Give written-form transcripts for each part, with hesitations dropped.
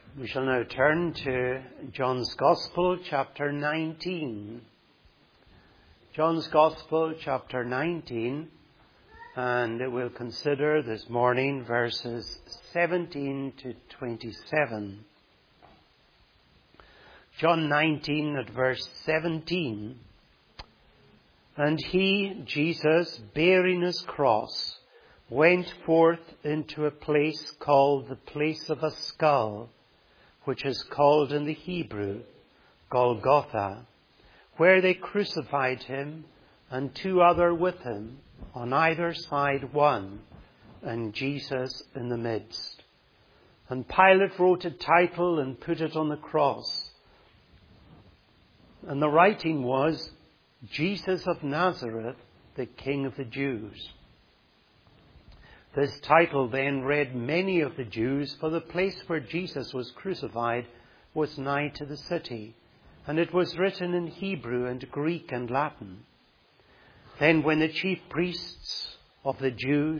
We shall now turn to John's Gospel, chapter 19. John's Gospel, chapter 19, and we'll consider this morning verses 17 to 27. John 19 at verse 17. And he, Jesus, bearing his cross, went forth into a place called the place of a skull, which is called in the Hebrew Golgotha, where they crucified him and two other with him, on either side one, and Jesus in the midst. And Pilate wrote a title and put it on the cross. And the writing was, Jesus of Nazareth, the King of the Jews. This title then read many of the Jews, for the place where Jesus was crucified was nigh to the city, and it was written in Hebrew and Greek and Latin. Then said the chief priests of the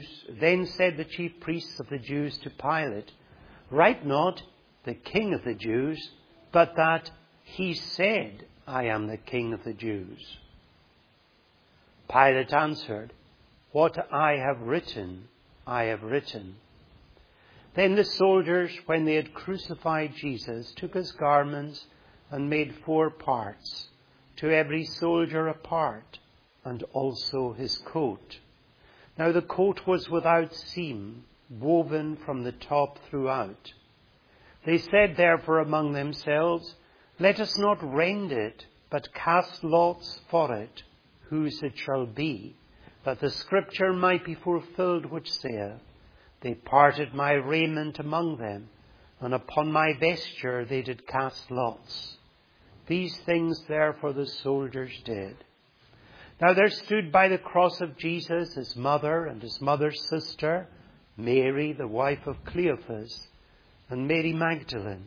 Jews to Pilate, write not the King of the Jews, but that he said, I am the King of the Jews. Pilate answered, what I have written, I have written. Then the soldiers, when they had crucified Jesus, took his garments and made 4 parts, to every soldier a part, and also his coat. Now the coat was without seam, woven from the top throughout. They said therefore among themselves, let us not rend it, but cast lots for it, whose it shall be, that the scripture might be fulfilled which saith, they parted my raiment among them, and upon my vesture they did cast lots. These things therefore the soldiers did. Now there stood by the cross of Jesus his mother and his mother's sister, Mary, the wife of Cleophas, and Mary Magdalene.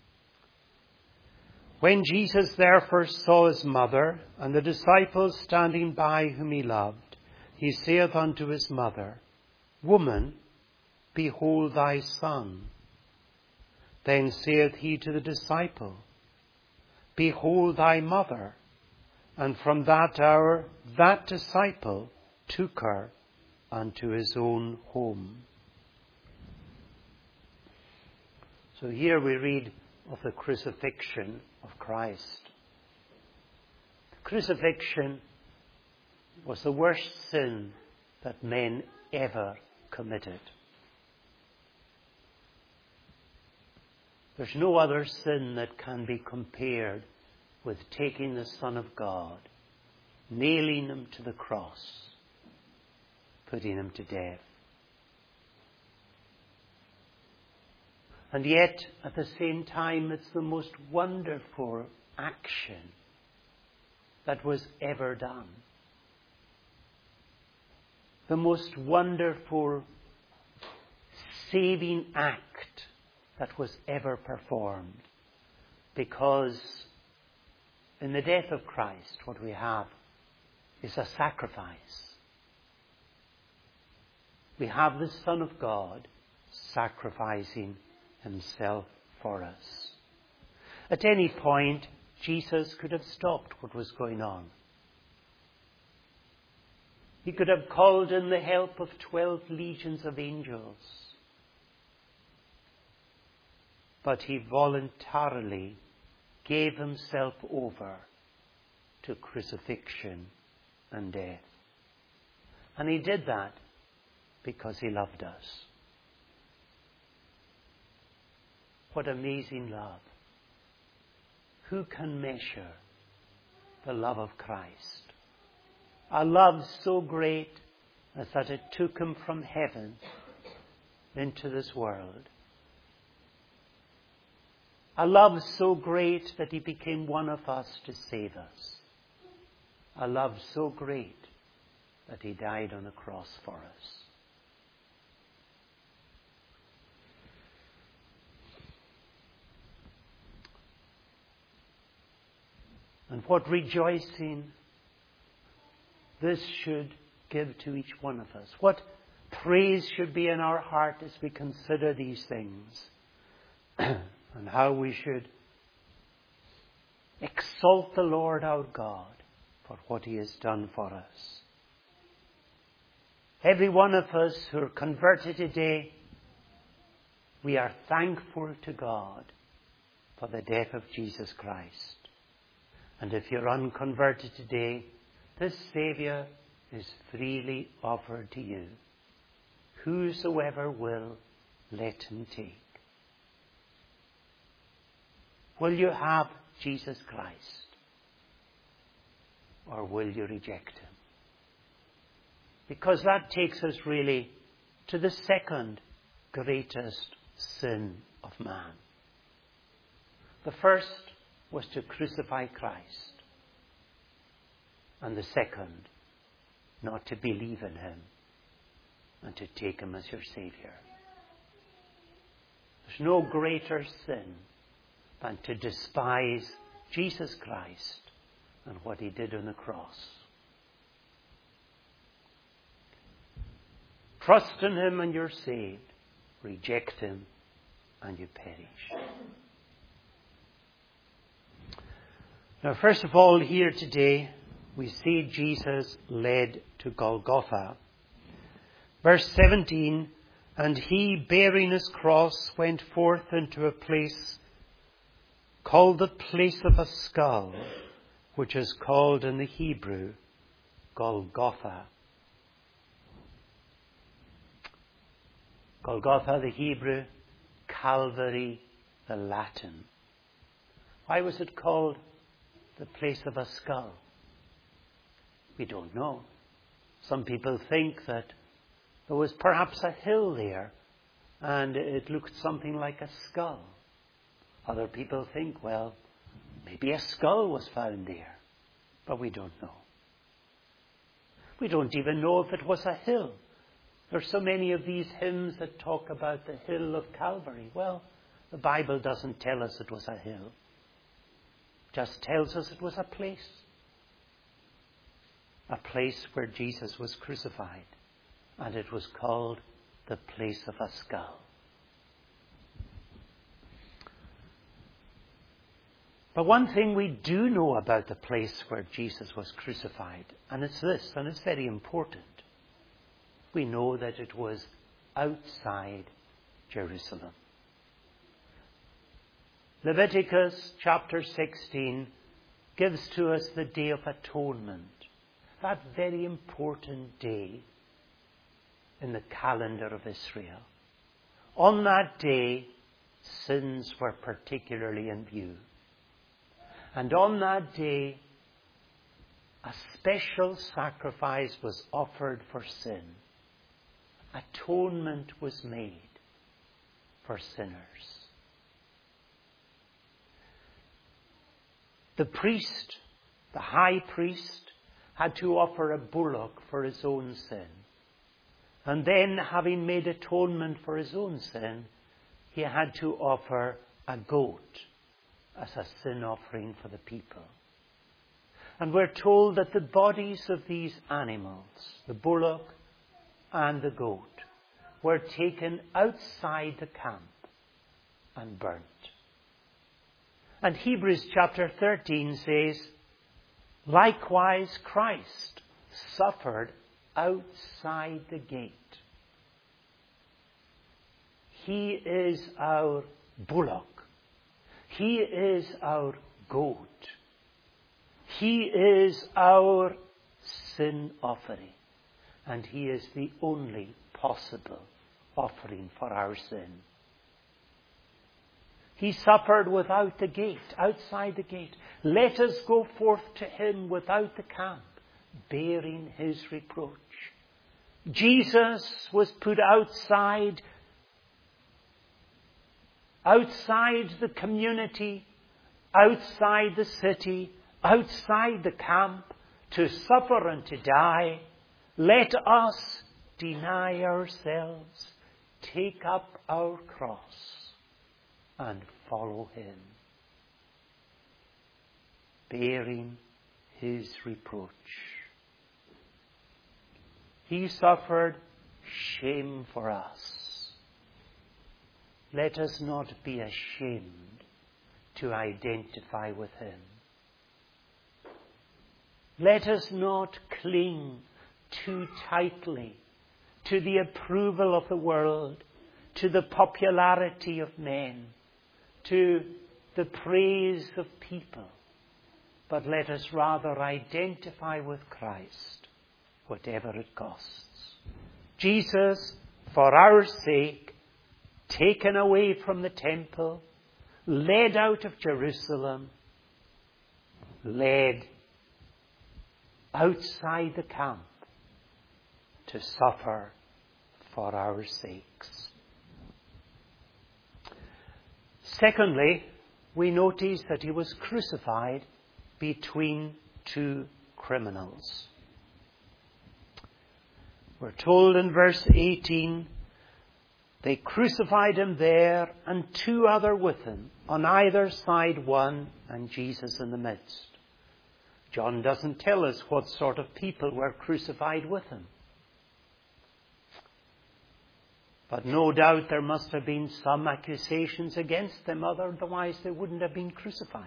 When Jesus therefore saw his mother and the disciples standing by whom he loved, he saith unto his mother, Woman, behold thy son. Then saith he to the disciple, Behold thy mother. And from that hour that disciple took her unto his own home. So here we read of the crucifixion of Christ. The crucifixion was the worst sin that men ever committed. There's no other sin that can be compared with taking the Son of God, nailing him to the cross, putting him to death. And yet, at the same time, it's the most wonderful action that was ever done. The most wonderful saving act that was ever performed. Because in the death of Christ, what we have is a sacrifice. We have the Son of God sacrificing himself for us. At any point, Jesus could have stopped what was going on. He could have called in the help of 12 legions of angels. But he voluntarily gave himself over to crucifixion and death. And he did that because he loved us. What amazing love. Who can measure the love of Christ? A love so great as that it took him from heaven into this world. A love so great that he became one of us to save us. A love so great that he died on the cross for us. And what rejoicing this should give to each one of us. What praise should be in our heart as we consider these things. And and how we should exalt the Lord our God for what he has done for us. Every one of us who are converted today, we are thankful to God for the death of Jesus Christ. And if you're unconverted today, this Saviour is freely offered to you. Whosoever will, let him take. Will you have Jesus Christ? Or will you reject him? Because that takes us really to the second greatest sin of man. The first was to crucify Christ. And the second, not to believe in him and to take him as your Saviour. There's no greater sin than to despise Jesus Christ and what he did on the cross. Trust in him and you're saved. Reject him and you perish. Now, first of all, here today, we see Jesus led to Golgotha. Verse 17, and he, bearing his cross, went forth into a place called the place of a skull, which is called in the Hebrew Golgotha. Golgotha, the Hebrew, Calvary, the Latin. Why was it called the place of a skull? We don't know. Some people think that there was perhaps a hill there and it looked something like a skull. Other people think, well, maybe a skull was found there, but we don't know. We don't even know if it was a hill. There's so many of these hymns that talk about the hill of Calvary. Well, the Bible doesn't tell us it was a hill. It just tells us it was a place. A place where Jesus was crucified. And it was called the place of a skull. But one thing we do know about the place where Jesus was crucified, and it's this, and it's very important. We know that it was outside Jerusalem. Leviticus chapter 16 gives to us the Day of Atonement, that very important day in the calendar of Israel. On that day, sins were particularly in view. And on that day, a special sacrifice was offered for sin. Atonement was made for sinners. The priest, the high priest, had to offer a bullock for his own sin. And then, having made atonement for his own sin, he had to offer a goat as a sin offering for the people. And we're told that the bodies of these animals, the bullock and the goat, were taken outside the camp and burnt. And Hebrews chapter 13 says, likewise Christ suffered outside the gate. He is our bullock. He is our goat. He is our sin offering. And he is the only possible offering for our sin. He suffered without the gate, outside the gate. Let us go forth to him without the camp, bearing his reproach. Jesus was put outside the community, outside the city, outside the camp, to suffer and to die. Let us deny ourselves, take up our cross, and follow him, bearing his reproach. He suffered shame for us. Let us not be ashamed to identify with him. Let us not cling too tightly to the approval of the world, to the popularity of men, to the praise of people, but let us rather identify with Christ, whatever it costs. Jesus, for our sake, taken away from the temple, led out of Jerusalem, led outside the camp to suffer for our sakes. Secondly, we notice that he was crucified between two criminals. We're told in verse 18, they crucified him there and two other with him, on either side one, and Jesus in the midst. John doesn't tell us what sort of people were crucified with him. But no doubt there must have been some accusations against them, otherwise they wouldn't have been crucified.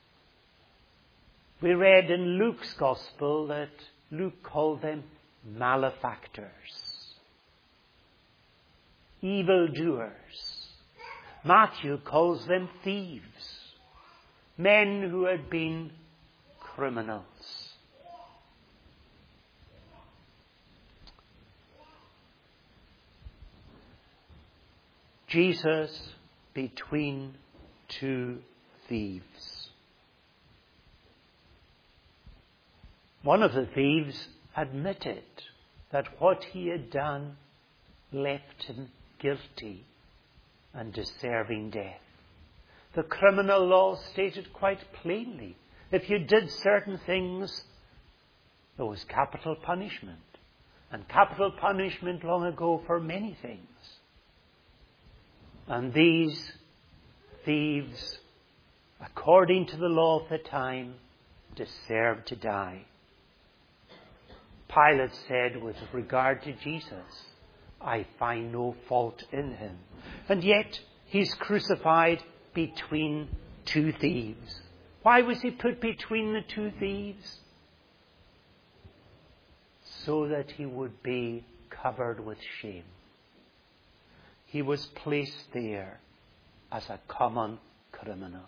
We read in Luke's Gospel that Luke called them malefactors, evildoers. Matthew calls them thieves, men who had been criminals. Jesus between two thieves. One of the thieves admitted that what he had done left him guilty and deserving death. The criminal law stated quite plainly, if you did certain things, there was capital punishment. And capital punishment long ago for many things. And these thieves, according to the law of the time, deserved to die. Pilate said with regard to Jesus, I find no fault in him. And yet he's crucified between two thieves. Why was he put between the two thieves? So that he would be covered with shame. He was placed there as a common criminal.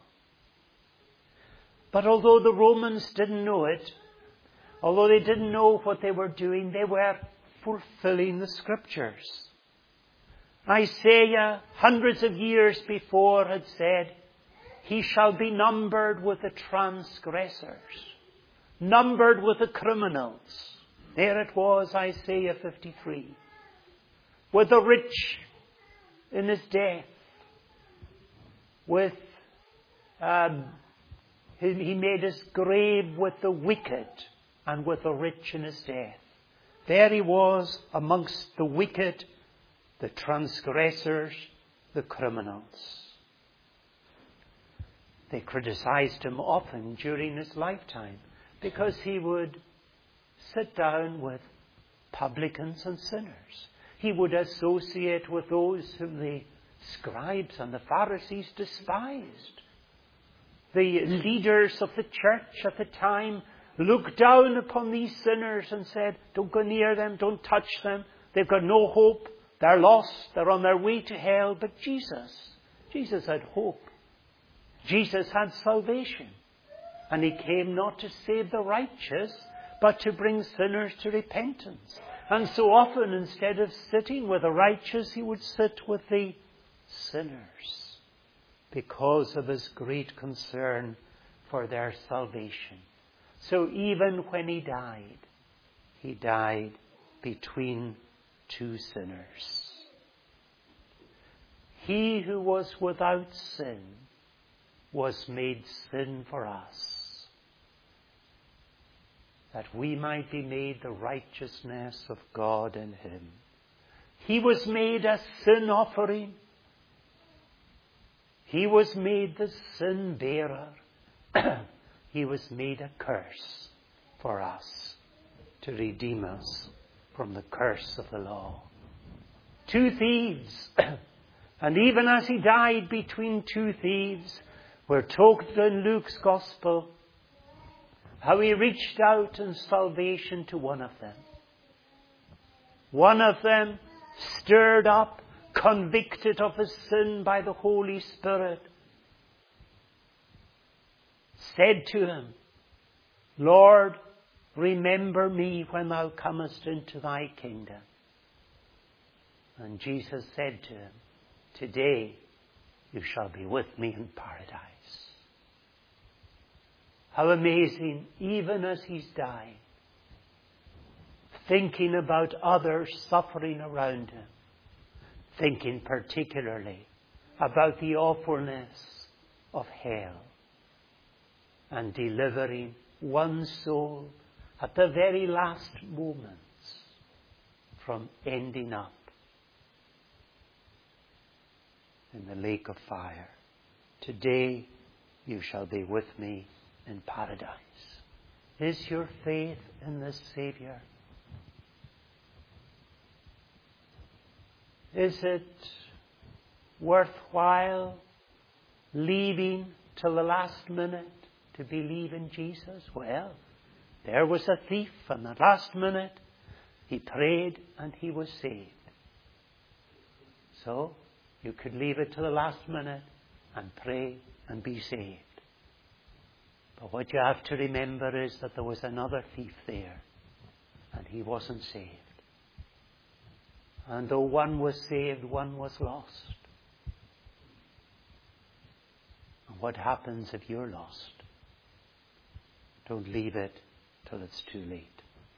But although the Romans didn't know it, although they didn't know what they were doing, they were fulfilling the Scriptures. Isaiah, hundreds of years before, had said, he shall be numbered with the transgressors, numbered with the criminals. There it was, Isaiah 53. With the rich in his death, with he made his grave with the wicked and with the rich in his death. There he was amongst the wicked, the transgressors, the criminals. They criticized him often during his lifetime because he would sit down with publicans and sinners. He would associate with those whom the scribes and the Pharisees despised. The leaders of the church at the time looked down upon these sinners and said, don't go near them, don't touch them. They've got no hope. They're lost. They're on their way to hell. But Jesus had hope. Jesus had salvation. And he came not to save the righteous, but to bring sinners to repentance. And so often, instead of sitting with the righteous, he would sit with the sinners because of his great concern for their salvation. So even when he died between two sinners. He who was without sin was made sin for us, that we might be made the righteousness of God in him. He was made a sin offering. He was made the sin bearer. He was made a curse for us to redeem us from the curse of the law. Two thieves. And even as he died between two thieves, We're told in Luke's Gospel how he reached out in salvation to one of them. One of them, stirred up, convicted of his sin by the Holy Spirit, said to him, Lord, remember me when thou comest into thy kingdom. And Jesus said to him, today you shall be with me in paradise. How amazing, even as he's dying, thinking about others suffering around him, thinking particularly about the awfulness of hell, and delivering one soul at the very last moments from ending up in the lake of fire. Today you shall be with me in paradise. Is your faith in this Saviour? Is it worthwhile leaving till the last minute to believe in Jesus? Well, there was a thief, and the last minute he prayed and he was saved. So you could leave it to the last minute and pray and be saved. But what you have to remember is that there was another thief there, and he wasn't saved. And though one was saved, one was lost. And what happens if you're lost? Don't leave it till it's too late.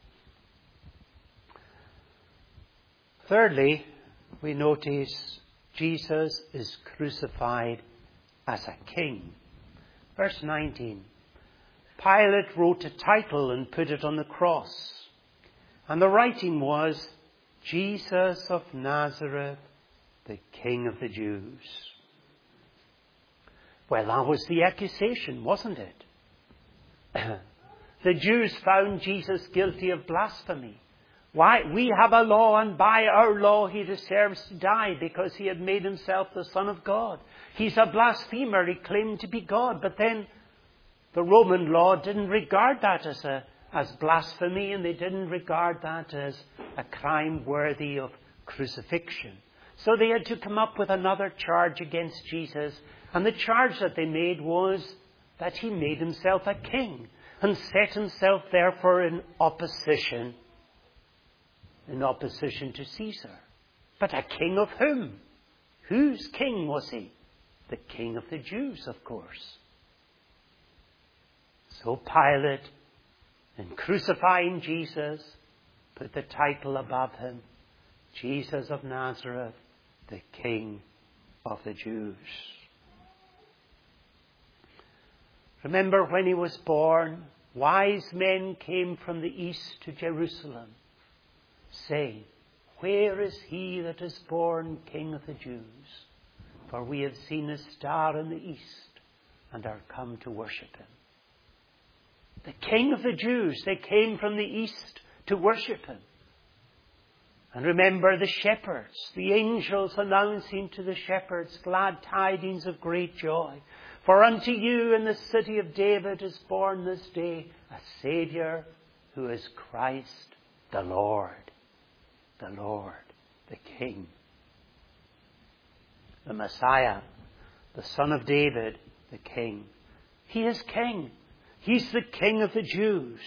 Thirdly, we notice Jesus is crucified as a king. Verse 19. Pilate wrote a title and put it on the cross. And the writing was, Jesus of Nazareth, the King of the Jews. Well, that was the accusation, wasn't it? The Jews found Jesus guilty of blasphemy. Why? We have a law, and by our law he deserves to die because he had made himself the Son of God. He's a blasphemer. He claimed to be God. But then the Roman law didn't regard that as blasphemy, and they didn't regard that as a crime worthy of crucifixion. So they had to come up with another charge against Jesus. And the charge that they made was that he made himself a king and set himself therefore in opposition to Caesar. But a king of whom? Whose king was he? The King of the Jews, of course. So Pilate, in crucifying Jesus, put the title above him, Jesus of Nazareth, the King of the Jews. Remember when he was born, wise men came from the east to Jerusalem, saying, where is he that is born King of the Jews? For we have seen a star in the east and are come to worship him. The King of the Jews, they came from the east to worship him. And remember the shepherds, the angels announcing to the shepherds glad tidings of great joy. For unto you in the city of David is born this day a Saviour who is Christ the Lord, the King. The Messiah, the Son of David, the King. He is King. He's the King of the Jews.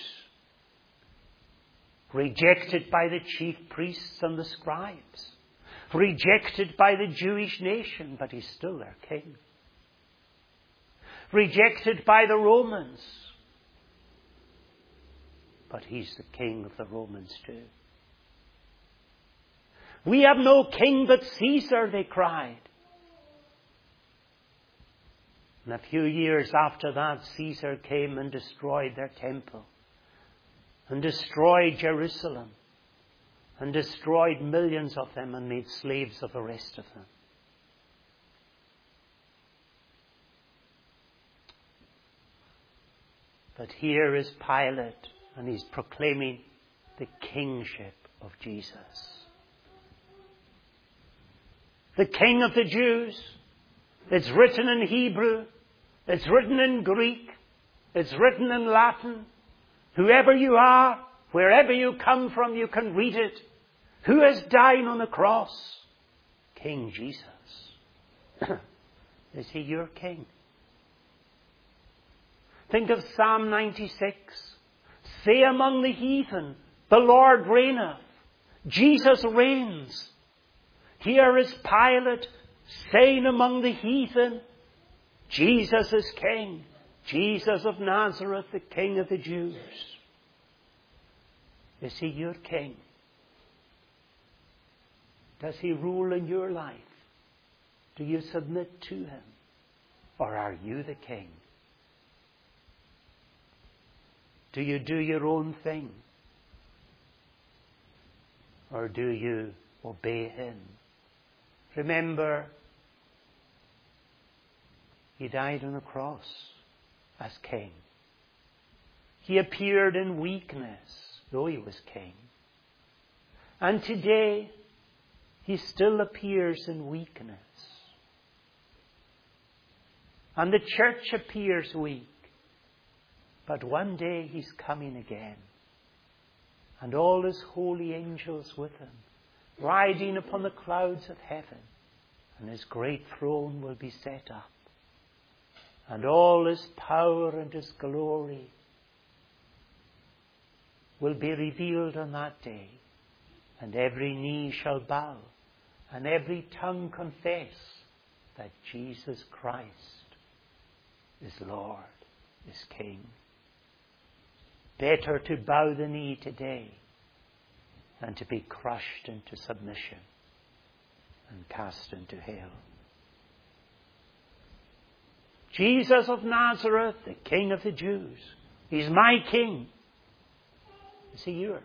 Rejected by the chief priests and the scribes. Rejected by the Jewish nation, but he's still their king. Rejected by the Romans, but he's the king of the Romans too. We have no king but Caesar, they cried. And a few years after that, Caesar came and destroyed their temple, and destroyed Jerusalem, and destroyed millions of them, and made slaves of the rest of them. But here is Pilate, and he's proclaiming the kingship of Jesus. The King of the Jews. It's written in Hebrew. It's written in Greek. It's written in Latin. Whoever you are, wherever you come from, you can read it. Who has died on the cross? King Jesus. Is he your king? Think of Psalm 96. Say among the heathen, the Lord reigneth. Jesus reigns. Here is Pilate saying among the heathen, Jesus is king. Jesus of Nazareth, the King of the Jews. Is he your king? Does he rule in your life? Do you submit to him? Or are you the king? Do you do your own thing? Or do you obey him? Remember, he died on the cross as king. He appeared in weakness, though he was king. And today, he still appears in weakness. And the church appears weak. But one day he's coming again. And all his holy angels with him, riding upon the clouds of heaven. And his great throne will be set up. And all his power and his glory will be revealed on that day. And every knee shall bow, and every tongue confess that Jesus Christ is Lord, is King. Better to bow the knee today than to be crushed into submission and cast into hell. Jesus of Nazareth, the King of the Jews. He's my King. Is he yours?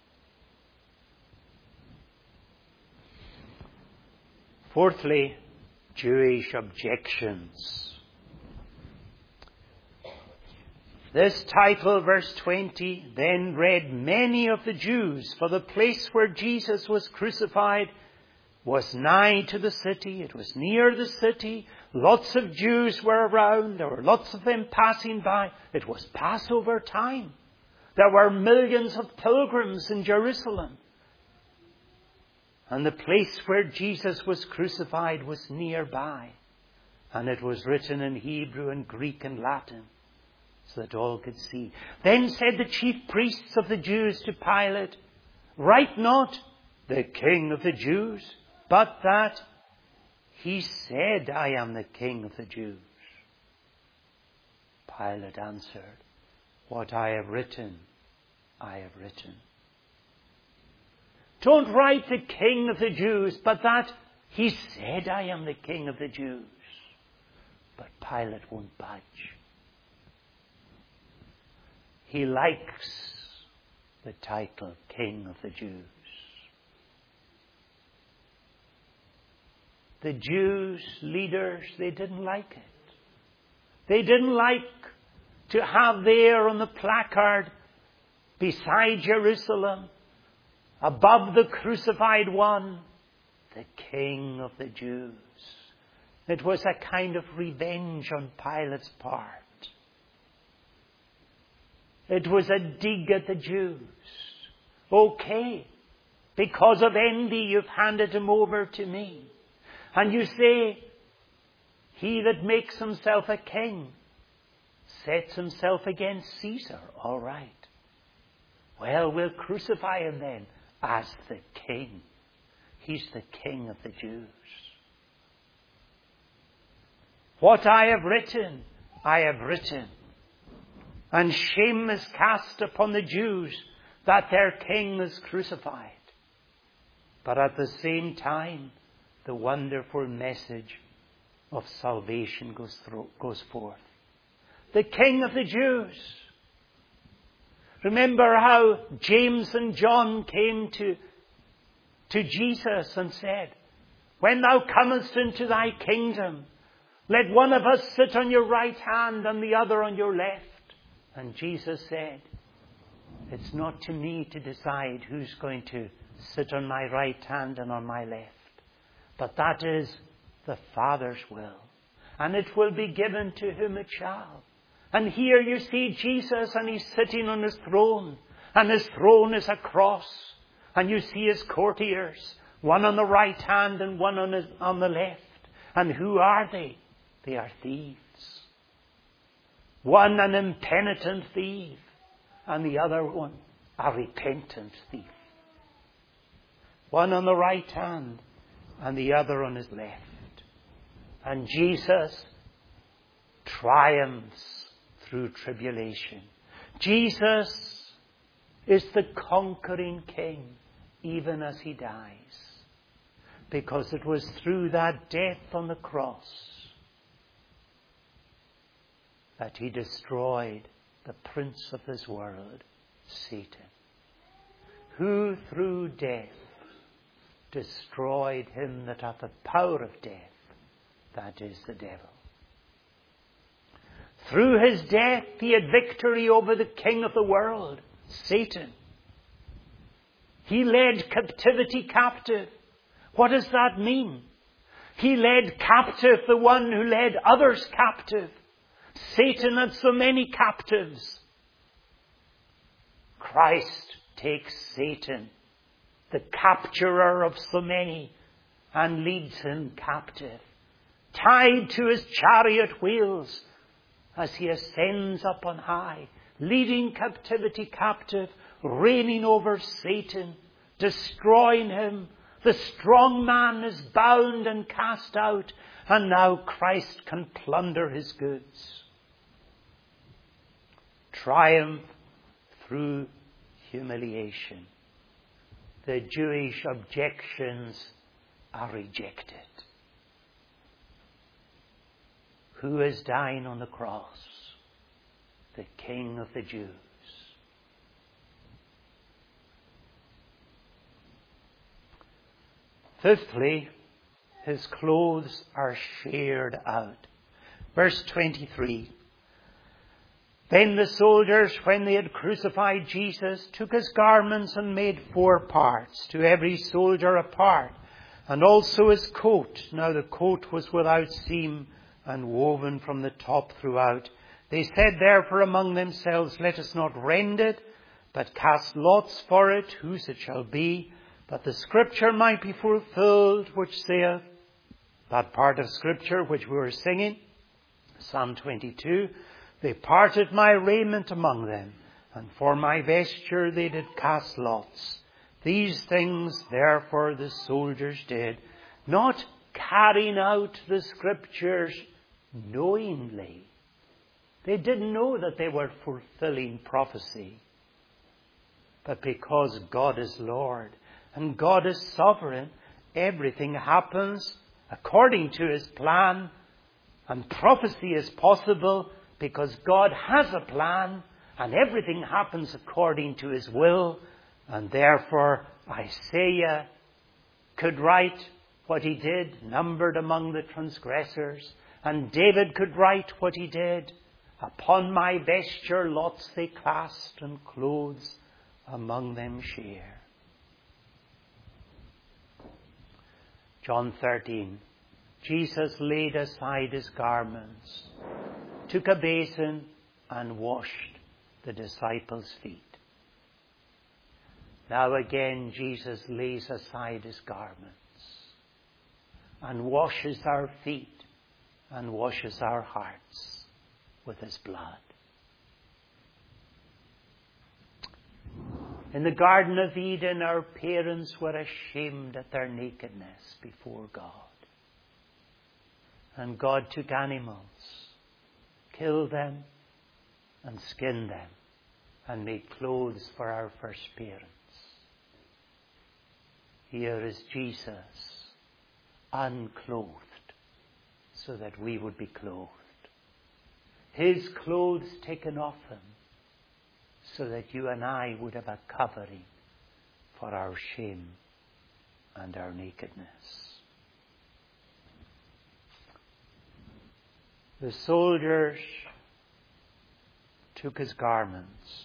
Fourthly, Jewish objections. This title, verse 20, then read many of the Jews, for the place where Jesus was crucified was nigh to the city. It was near the city. Lots of Jews were around. There were lots of them passing by. It was Passover time. There were millions of pilgrims in Jerusalem. And the place where Jesus was crucified was nearby. And it was written in Hebrew and Greek and Latin, so that all could see. Then said the chief priests of the Jews to Pilate, write not, the King of the Jews, but that he said, I am the King of the Jews. Pilate answered, what I have written, I have written. Don't write the King of the Jews, but that he said, I am the King of the Jews. But Pilate won't budge. He likes the title King of the Jews. The Jews leaders, they didn't like it. They didn't like to have there on the placard beside Jerusalem, above the crucified one, the King of the Jews. It was a kind of revenge on Pilate's part. It was a dig at the Jews. Okay, because of envy you've handed him over to me. And you say, he that makes himself a king sets himself against Caesar. All right. Well, we'll crucify him then as the king. He's the King of the Jews. What I have written, I have written. And shame is cast upon the Jews that their king is crucified. But at the same time, the wonderful message of salvation goes forth. The King of the Jews. Remember how James and John came to Jesus and said, when thou comest into thy kingdom, let one of us sit on your right hand and the other on your left. And Jesus said, it's not to me to decide who's going to sit on my right hand and on my left. But that is the Father's will. and it will be given to whom it shall. And here you see Jesus, and he's sitting on his throne, and his throne is a cross. And you see his courtiers, one on the right hand and one on the left. And who are they? They are thieves. One an impenitent thief, and the other one a repentant thief. One on the right hand and the other on his left. And Jesus triumphs through tribulation. Jesus is the conquering King, even as he dies. Because it was through that death on the cross that he destroyed the prince of this world, Satan, who through death destroyed him that hath the power of death, that is the devil. Through his death he had victory over the king of the world, Satan. He led captivity captive. What does that mean? He led captive the one who led others captive. Satan had so many captives. Christ takes Satan, the capturer of so many, and leads him captive, tied to his chariot wheels as he ascends up on high, leading captivity captive, reigning over Satan, destroying him. The strong man is bound and cast out, and now Christ can plunder his goods. Triumph through humiliation. The Jewish objections are rejected. Who is dying on the cross? The King of the Jews. Fifthly, his clothes are shared out. Verse 23. Then the soldiers, when they had crucified Jesus, took his garments and made 4 parts, to every soldier a part, and also his coat. Now the coat was without seam and woven from the top throughout. They said therefore among themselves, let us not rend it, but cast lots for it, whose it shall be, that the scripture might be fulfilled, which saith, that part of scripture which we were singing, Psalm 22, they parted my raiment among them, and for my vesture they did cast lots. These things therefore the soldiers did, not carrying out the scriptures knowingly. They didn't know that they were fulfilling prophecy. But because God is Lord and God is sovereign, everything happens according to his plan, and prophecy is possible because God has a plan, and everything happens according to his will. And therefore Isaiah could write what he did, numbered among the transgressors. And David could write what he did. Upon my vesture lots they cast, and clothes among them share. John 13. Jesus laid aside his garments, took a basin, and washed the disciples' feet. Now again Jesus lays aside his garments and washes our feet and washes our hearts with his blood. In the Garden of Eden, our parents were ashamed at their nakedness before God. And God took animals, killed them, and skinned them, and made clothes for our first parents. Here is Jesus, unclothed, so that we would be clothed. His clothes taken off him, so that you and I would have a covering for our shame and our nakedness. The soldiers took his garments.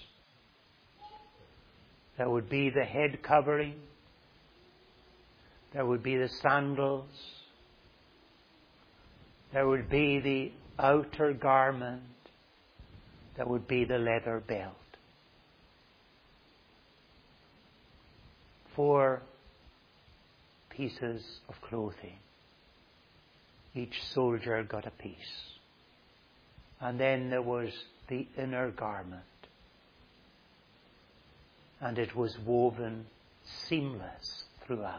There would be the head covering. There would be the sandals. There would be the outer garment. There would be the leather belt. 4 pieces of clothing. Each soldier got a piece. And then there was the inner garment. And it was woven seamless throughout.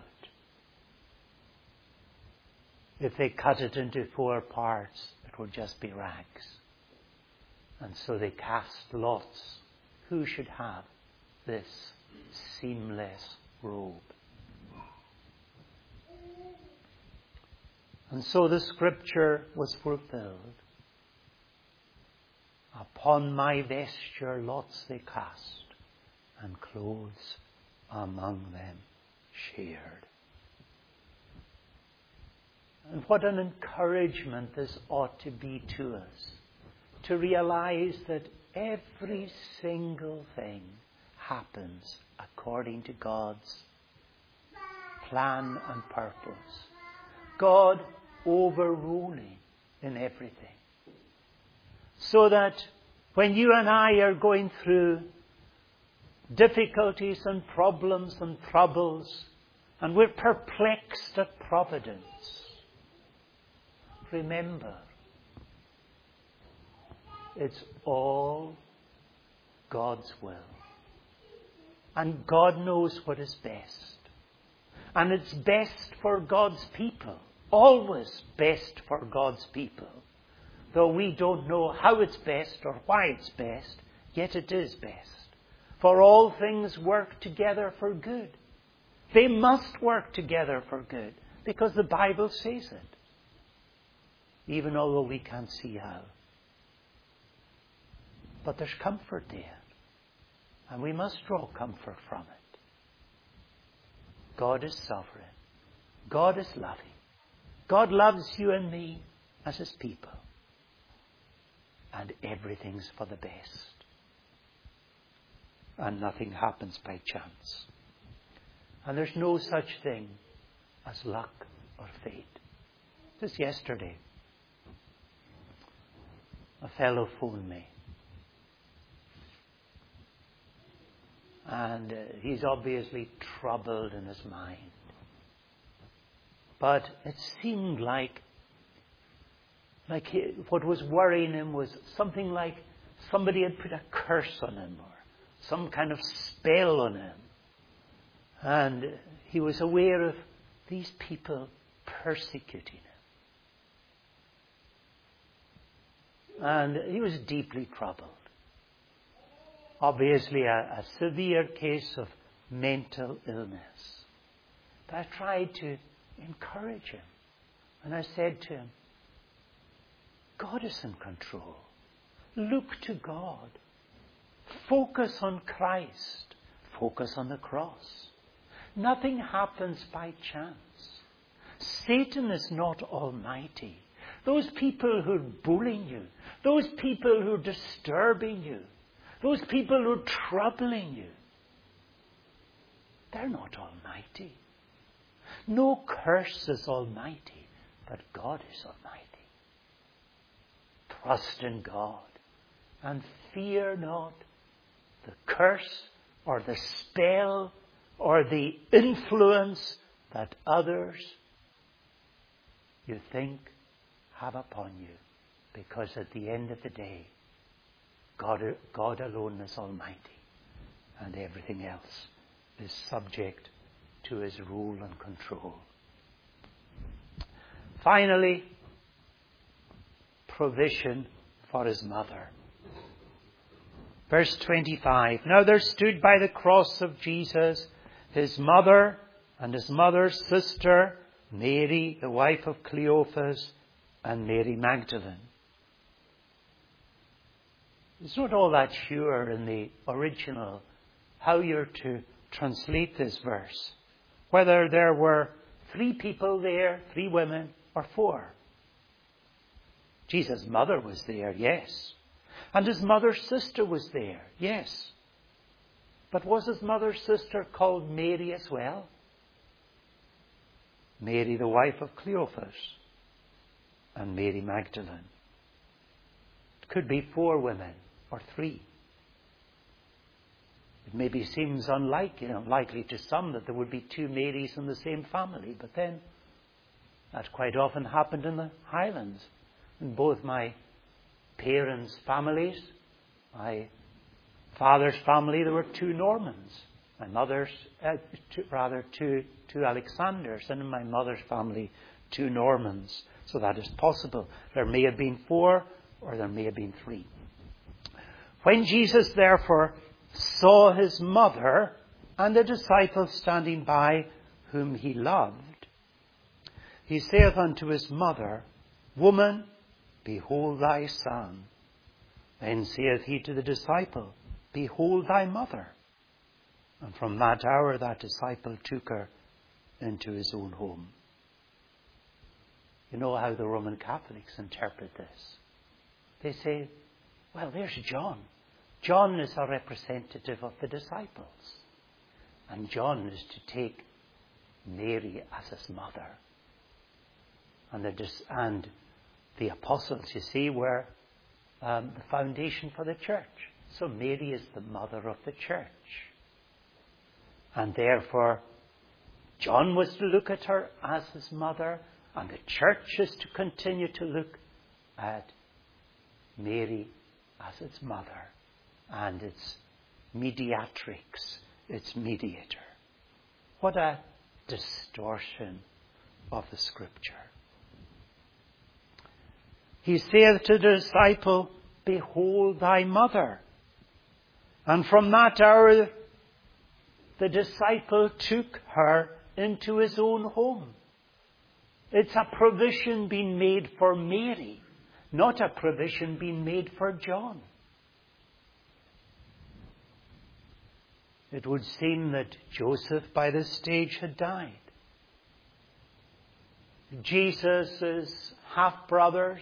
If they cut it into 4 parts, it would just be rags. And so they cast lots. Who should have this seamless robe? And so the scripture was fulfilled. Upon my vesture lots they cast, and clothes among them shared. And what an encouragement this ought to be to us, to realize that every single thing happens according to God's plan and purpose. God overruling in everything. So that when you and I are going through difficulties and problems and troubles, and we're perplexed at providence, remember, it's all God's will. And God knows what is best. And it's best for God's people. Always best for God's people. Though we don't know how it's best or why it's best, yet it is best. For all things work together for good. They must work together for good, because the Bible says it. Even although we can't see how. But there's comfort there. And we must draw comfort from it. God is sovereign. God is loving. God loves you and me as His people. And everything's for the best. And nothing happens by chance. And there's no such thing as luck or fate. Just yesterday, a fellow phoned me. And he's obviously troubled in his mind. But it seemed like what was worrying him was something like somebody had put a curse on him or some kind of spell on him. And he was aware of these people persecuting him. And he was deeply troubled. Obviously a severe case of mental illness. But I tried to encourage him. And I said to him, God is in control. Look to God. Focus on Christ. Focus on the cross. Nothing happens by chance. Satan is not almighty. Those people who are bullying you, those people who are disturbing you, those people who are troubling you, they're not almighty. No curse is almighty, but God is almighty. Trust in God and fear not the curse or the spell or the influence that others you think have upon you. Because at the end of the day, God alone is almighty, and everything else is subject to His rule and control. Finally, provision for His mother. Verse 25. Now there stood by the cross of Jesus His mother and His mother's sister, Mary, the wife of Cleophas, and Mary Magdalene. It's not all that sure in the original how you're to translate this verse. Whether there were 3 people there, 3 women, or 4. Jesus' mother was there, yes. And His mother's sister was there, yes. But was His mother's sister called Mary as well? Mary, the wife of Cleophas. and Mary Magdalene. It could be 4 women or 3. It maybe seems unlikely to some that there would be 2 Marys in the same family, but then that quite often happened in the Highlands. In both my parents' families, my father's family, there were 2 Normans. My mother's, two Alexanders, and in my mother's family, 2 Normans. So that is possible. There may have been 4, or there may have been 3. When Jesus therefore saw his mother and the disciple standing by whom he loved, he saith unto his mother, Woman, behold thy son. Then saith he to the disciple, Behold thy mother. And from that hour that disciple took her into his own home. You know how the Roman Catholics interpret this. They say, well, there's John. John is a representative of the disciples. And John is to take Mary as his mother. And the apostles, you see, were the foundation for the church. So Mary is the mother of the church. And therefore, John was to look at her as his mother, and the church is to continue to look at Mary as its mother and its mediatrix, its mediator. What a distortion of the Scripture. He saith to the disciple, Behold thy mother. And from that hour the disciple took her into his own home. It's a provision being made for Mary, not a provision being made for John. It would seem that Joseph by this stage had died. Jesus' half-brothers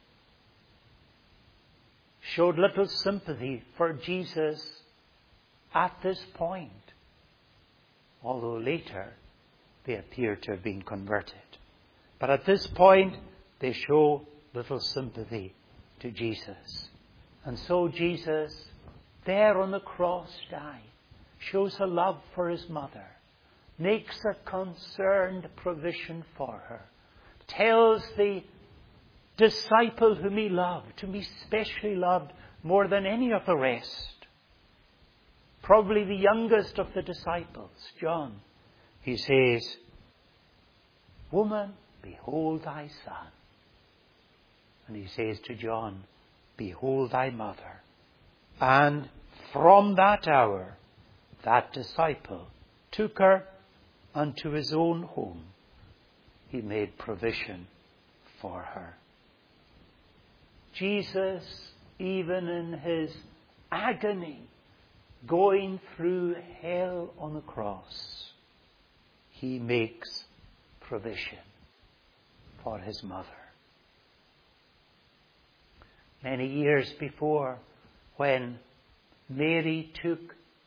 showed little sympathy for Jesus at this point, although later they appear to have been converted. But at this point, they show little sympathy to Jesus. And so Jesus, there on the cross, died, shows a love for his mother, makes a concerned provision for her, tells the disciple whom he loved, whom he specially loved more than any of the rest, probably the youngest of the disciples, John, he says, Woman, behold thy son. And he says to John, Behold thy mother. And from that hour, that disciple took her unto his own home. He made provision for her. Jesus, even in his agony, going through hell on the cross, he makes provision for his mother. Many years before, when Mary took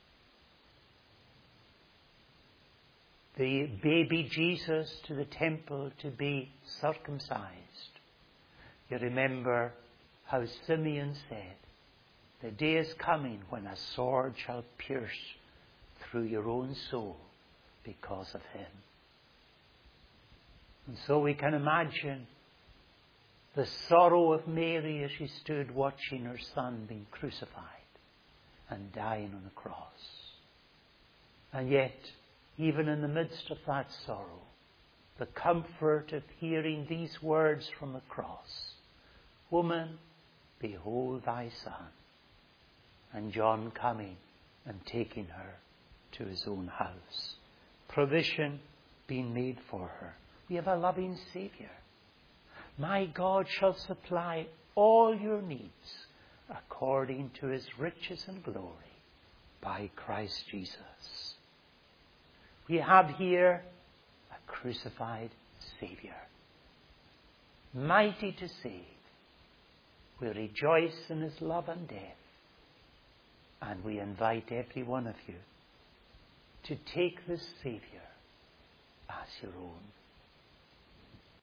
the baby Jesus to the temple to be circumcised, you remember how Simeon said, The day is coming when a sword shall pierce through your own soul because of him. And so we can imagine the sorrow of Mary as she stood watching her son being crucified and dying on the cross. And yet, even in the midst of that sorrow, the comfort of hearing these words from the cross, Woman, behold thy son. And John coming and taking her to his own house. Provision being made for her. We have a loving Saviour. My God shall supply all your needs according to his riches and glory by Christ Jesus. We have here a crucified Saviour, mighty to save. We rejoice in his love and death, and we invite every one of you to take this Saviour as your own.